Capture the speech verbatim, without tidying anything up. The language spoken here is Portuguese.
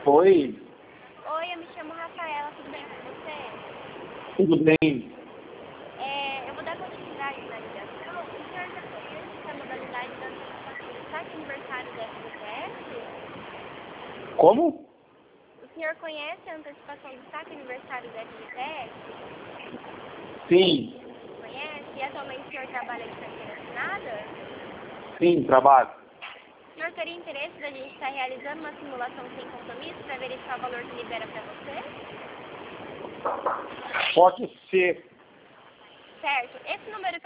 Oi, Oi, eu me chamo Rafaela, tudo bem com você? tudo bem? É, eu vou dar continuidade na ligação. O senhor já conhece a modalidade da antecipação do saque aniversário da F G T S? Como? O senhor conhece a antecipação do saque aniversário da F G T S? Sim, Conhece? E atualmente o senhor trabalha de carteira assinada? sim, trabalho. O senhor teria interesse da gente estar realizando uma simulação sem compromisso para verificar o valor que libera para você? Pode ser. Certo. Esse número